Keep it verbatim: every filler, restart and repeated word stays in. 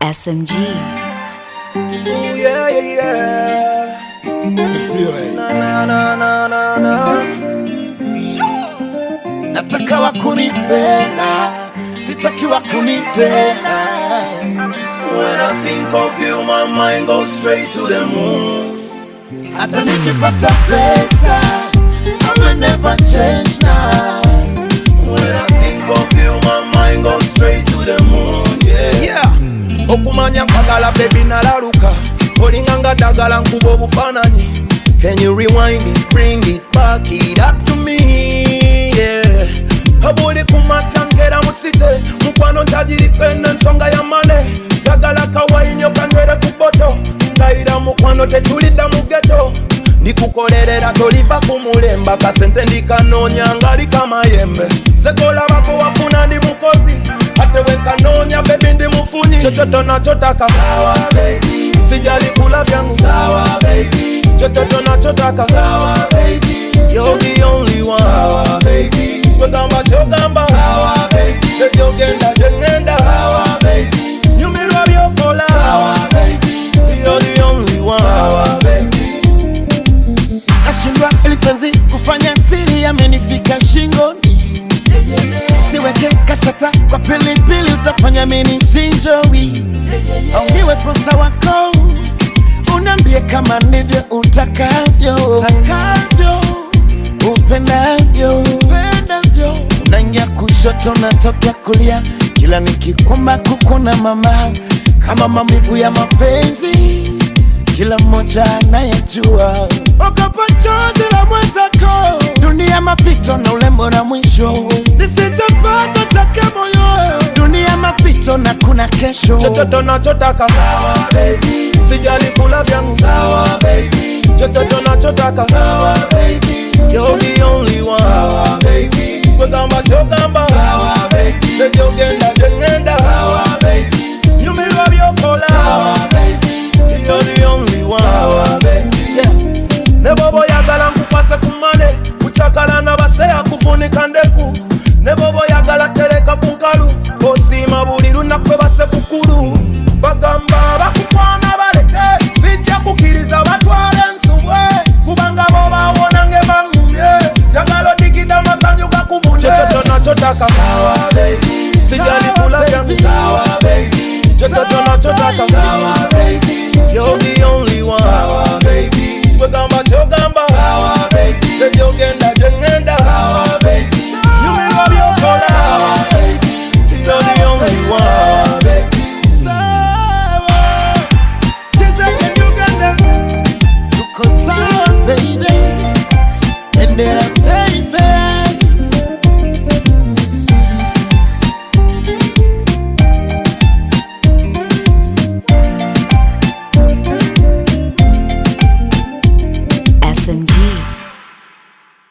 S M G. Ooh, yeah, yeah, yeah. Na, na, na, na, na, na. Nataka wakunipenda, sitaki wakunitenda. When I think of you, my mind goes straight to the moon. Hata nikipata pesa, I will never change now. When I think of you, my mind goes straight to the moon, yeah. Yeah. Okumanya kwagala baby nalaluka, olinganga dagala nkuba obufaananyi. Can you rewind it, bring it back, it up to me, yeah. Habuli kumatangera musite, mukwano ntajirikwe n'ensonga ya mane. Jagala kawaii nyo kanwere kuboto, ntayira mukwano tetulidda mu ghetto. Ndikukolerera toliva kumulemba, kasente ndikanoonya ngali kamayembe. Zekola bako wafuna ndi mukozi, ate wenkanoonya baby ndi mufunyi. Chochoto nachotaka sawa baby, sijali kula vyangu sawa baby. Chochoto nachotaka sawa baby, you're the only one sawa baby. Kwegamba chogamba sawa baby, tebyogenda jengenda sawa baby. Nyumirwa byokola sawa baby, you're the only one sawa baby. Nashindwa ilipenzi kufanya siri yamenifika shingoni. Siweke kashata kwa pilipili utafanya mini sinjowi. Au niwe sponsor wako, unambie kama ndivyo utakavyo, utakavyo, upendavyo, upendavyo. Unanya kushoto na toka kulia, kila nikikwamba kukuna mama. Kama maumivu ya mapenzi, kila mmoja anayejua. Okopa chozi la mwenzako, dunia mapito na ulembo na mwisho. Nisijapata chake moyo, dunia mapito na kuna kesho. Chochoto nachotaka sawa baby, sijali kula vyangu sawa baby. Chochoto nachotaka sawa baby, you're the only one sawa baby. Kwegamba chogamba sawa baby, tebyogenda jengenda sawa baby. Nyumirwa byokola sawa baby, you're the only one sawa baby, yeah. Nebobo yagala nkupase kumane, kuchakala nabaseya kufunika ndeku. Nebobo yagala tereka kunkalu, osima buli lunaku base kukulu. Bagamba bakukwana baleke, sijja kukiriza batwale ensubwe. Kubanga bo bawona ng'ebangumye, jagala digida masanyu gakubune. Chochoto nachotaka sawa baby, sijali kula vyangu sawa baby. Chochoto nachotaka